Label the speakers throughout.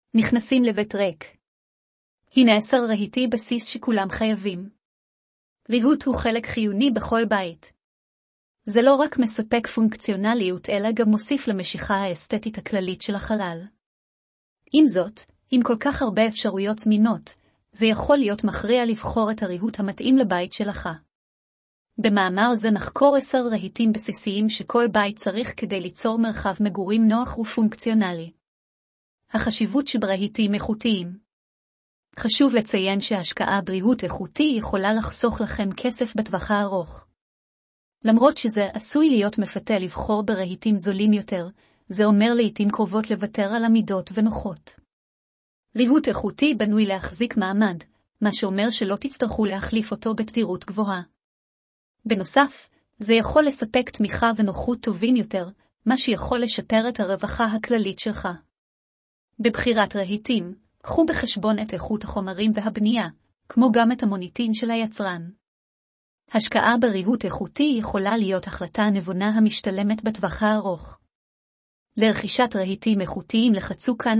Speaker 1: נכנסים לבית ריק. הנה 10 רהיטי בסיס שכולם חייבים. ריהוט הוא חלק חיוני בכל בית. זה לא רק מספק פונקציונליות אלא גם מוסיף למשיכה האסתטית הכללית של החלל. עם זאת, עם כל כך הרבה אפשרויות זמינות, זה יכול להיות מכריע לבחור את הריהוט המתאים לבית שלך. במאמר זה נחקור 10 רהיטים בסיסיים שכל בית צריך כדי ליצור מרחב מגורים נוח ופונקציונלי. החשיבות שברהיטים איכותיים. חשוב לציין שההשקעה בריהוט איכותי יכולה לחסוך לכם כסף בטווח הארוך. למרות שזה עשוי להיות מפתה לבחור ברהיטים זולים יותר, זה אומר לעתים קרובות לוותר על עמידות ונוחות. ריהוט איכותי בנוי להחזיק מעמד, מה שאומר שלא תצטרכו להחליף אותו בתדירות גבוהה. בנוסף, זה יכול לספק תמיכה ונוחות טובים יותר, מה שיכול לשפר את הרווחה הכללית שלך. בבחירת רהיטים, קחו בחשבון את איכות החומרים והבנייה, כמו גם את המוניטין של היצרן. השקעה בריהוט איכותי יכולה להיות החלטה נבונה המשתלמת בטווח הארוך. לרכישת רהיטים איכותיים לחצו כאן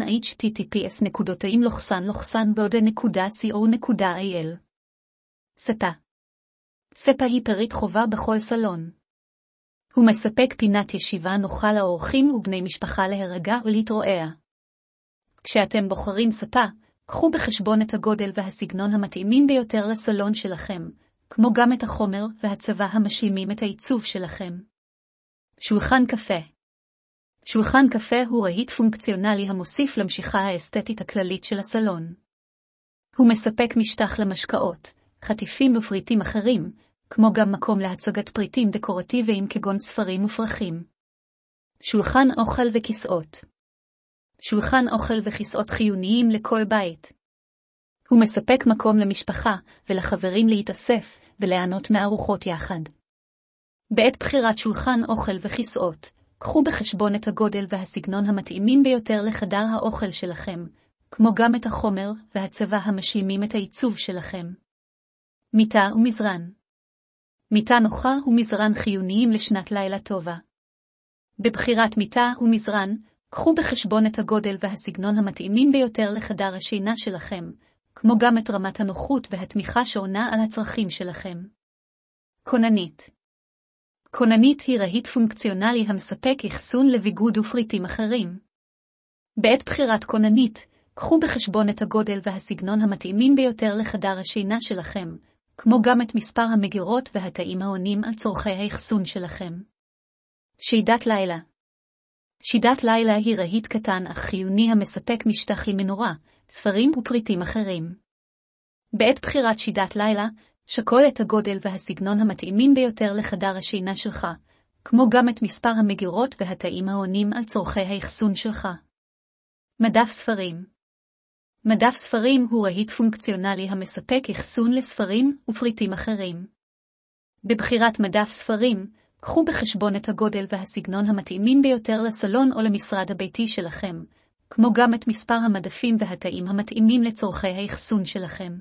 Speaker 1: https://bode.co.il. ספה. ספה היא פריט חובה בכל סלון. הוא מספק פינת ישיבה נוחה לאורחים ובני משפחה להירגע ולהתרועע. כשאתם בוחרים ספה, קחו בחשבון את הגודל והסגנון המתאימים ביותר לסלון שלכם, כמו גם את החומר והצבע המשלימים את העיצוב שלכם. שולחן קפה. שולחן קפה הוא רהיט פונקציונלי המוסיף למשיכה האסתטית הכללית של הסלון. הוא מספק משטח למשקאות, חטיפים ופריטים אחרים, כמו גם מקום להצגת פריטים דקורטיביים כגון ספרים ופרחים. שולחן אוכל וכיסאות. שולחן אוכל וכיסאות חיוניים לכל בית. הוא מספק מקום למשפחה ולחברים להתאסף וליהנות מארוחות יחד. בעת בחירת שולחן אוכל וכיסאות, קחו בחשבון את הגודל והסגנון המתאימים ביותר לחדר האוכל שלכם, כמו גם את החומר והצבע המשלימים את העיצוב שלכם. מיטה ומזרן. מיטה נוחה ומזרן חיוניים לשנת לילה טובה. בבחירת מיטה ומזרן, קחו בחשבון את הגודל והסגנון המתאימים ביותר לחדר השינה שלכם, כמו גם את רמת הנוחות והתמיכה שעונה על הצרכים שלכם. כוננית. כוננית היא רהיט פונקציונלי המספק אחסון לביגוד ופריטים אחרים. בעת בחירת כוננית, קחו בחשבון את הגודל והסגנון המתאימים ביותר לחדר השינה שלכם, כמו גם את מספר המגירות והתאים העונים על צורכי האחסון שלכם. שידת לילה. שידת לילה היא רהיט קטן אך חיוני המספק משטח למנורה, ספרים ופריטים אחרים. בעת בחירת שידת לילה, שקול את הגודל והסגנון המתאימים ביותר לחדר השינה שלך, כמו גם את מספר המגירות והתאים העונים על צורכי האחסון שלך. מדף ספרים. מדף ספרים הוא רהיט פונקציונלי המספק אחסון לספרים ופריטים אחרים. בבחירת מדף ספרים, קחו בחשבון את הגודל והסגנון המתאימים ביותר לסלון או למשרד הביתי שלכם, כמו גם את מספר המדפים והתאים המתאימים לצורכי האחסון שלכם.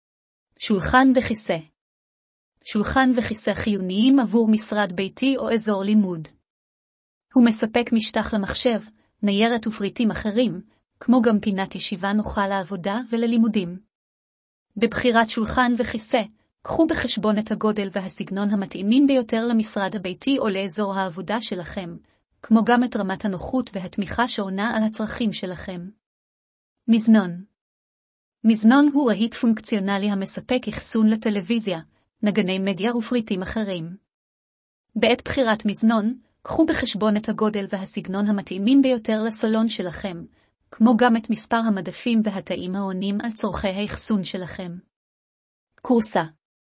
Speaker 1: שולחן וכיסא. שולחן וכיסא חיוניים עבור משרד ביתי או אזור לימוד. הוא מספק משטח למחשב, ניירת ופריטים אחרים, כמו גם פינת ישיבה נוחה לעבודה וללימודים. בבחירת שולחן וכיסא, קחו בחשבון את הגודל והסגנון המתאימים ביותר למשרד הביתי או לאזור העבודה שלכם, כמו גם את רמת הנוחות והתמיכה שעונה על הצרכים שלכם. מזנון. מזנון הוא רהיט פונקציונלי המספק אחסון לטלוויזיה, נגני מדיה ופריטים אחרים. בעת בחירת מזנון, קחו בחשבון את הגודל והסגנון המתאימים ביותר לסלון שלכם, כמו גם את מספר המדפים והתאים העונים על צורכי האחסון שלכם. כורסה.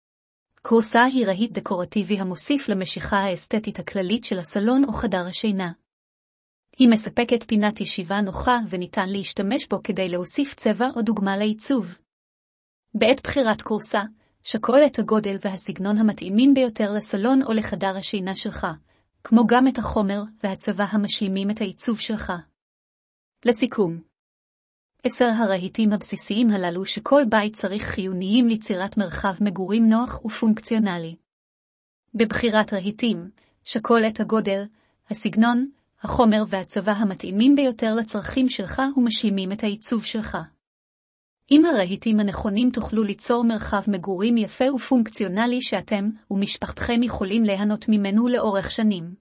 Speaker 1: כורסה היא רהיט דקורטיבי המוסיף למשיכה האסתטית הכללית של הסלון או חדר השינה. היא מספקת פינת ישיבה נוחה וניתן להשתמש בו כדי להוסיף צבע או דוגמה לעיצוב. בעת בחירת כורסה, שקול את הגודל והסגנון המתאימים ביותר לסלון או לחדר השינה שלך, כמו גם את החומר והצבע המשלימים את העיצוב שלך. לסיכום, 10 הרהיטים הבסיסיים הללו שכל בית צריך חיוניים ליצירת מרחב מגורים נוח ופונקציונלי. בבחירת רהיטים, שקול את הגודל, הסגנון, החומר והצבע המתאימים ביותר לצרכים שלך ומשלימים את העיצוב שלך. עם הרהיטים הנכונים תוכלו ליצור מרחב מגורים יפה ופונקציונלי שאתם ומשפחתכם יכולים ליהנות ממנו לאורך שנים.